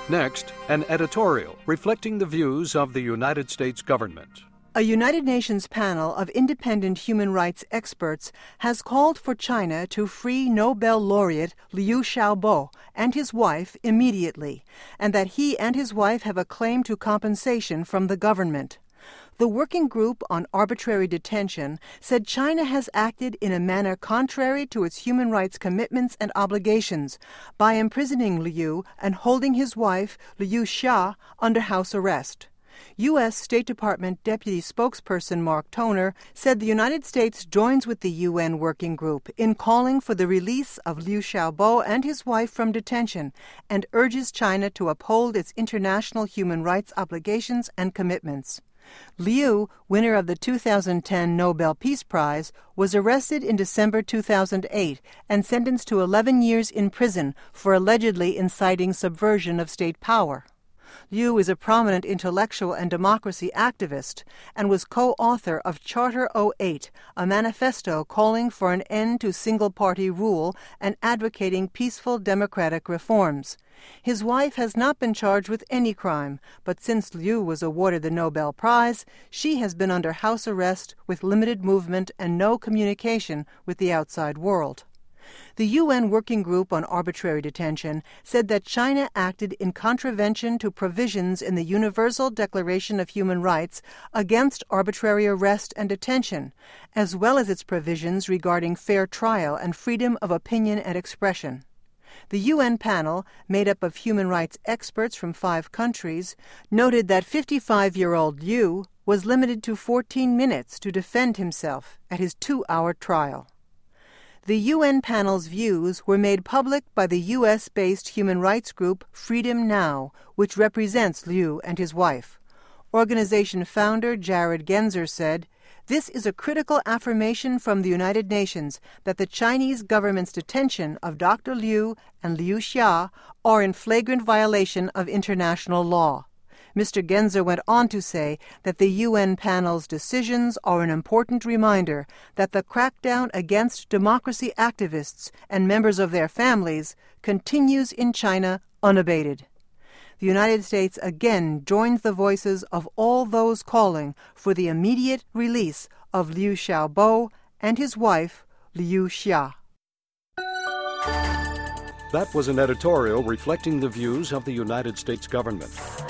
Next, an editorial reflecting the views of the United States government. A United Nations panel of independent human rights experts has called for China to free Nobel laureate Liu Xiaobo and his wife immediately, and that he and his wife have a claim to compensation from the government. The Working Group on Arbitrary Detention said China has acted in a manner contrary to its human rights commitments and obligations by imprisoning Liu and holding his wife, Liu Xia, under house arrest. U.S. State Department Deputy Spokesperson Mark Toner said the United States joins with the UN Working Group in calling for the release of Liu Xiaobo and his wife from detention and urges China to uphold its international human rights obligations and commitments. Liu, winner of the 2010 Nobel Peace Prize, was arrested in December 2008 and sentenced to 11 years in prison for allegedly inciting subversion of state power. Liu is a prominent intellectual and democracy activist and was co-author of Charter 08, a manifesto calling for an end to single-party rule and advocating peaceful democratic reforms. His wife has not been charged with any crime, but since Liu was awarded the Nobel Prize, she has been under house arrest with limited movement and no communication with the outside world. The UN Working Group on Arbitrary Detention said that China acted in contravention to provisions in the Universal Declaration of Human Rights against arbitrary arrest and detention, as well as its provisions regarding fair trial and freedom of opinion and expression. The UN panel, made up of human rights experts from 5 countries, noted that 55-year-old Liu was limited to 14 minutes to defend himself at his 2-hour trial. The UN panel's views were made public by the U.S.-based human rights group Freedom Now, which represents Liu and his wife. Organization founder Jared Genzer said, "This is a critical affirmation from the United Nations that the Chinese government's detention of Dr. Liu and Liu Xia are in flagrant violation of international law." Mr. Genzer went on to say that the UN panel's decisions are an important reminder that the crackdown against democracy activists and members of their families continues in China unabated. The United States again joins the voices of all those calling for the immediate release of Liu Xiaobo and his wife, Liu Xia. That was an editorial reflecting the views of the United States government.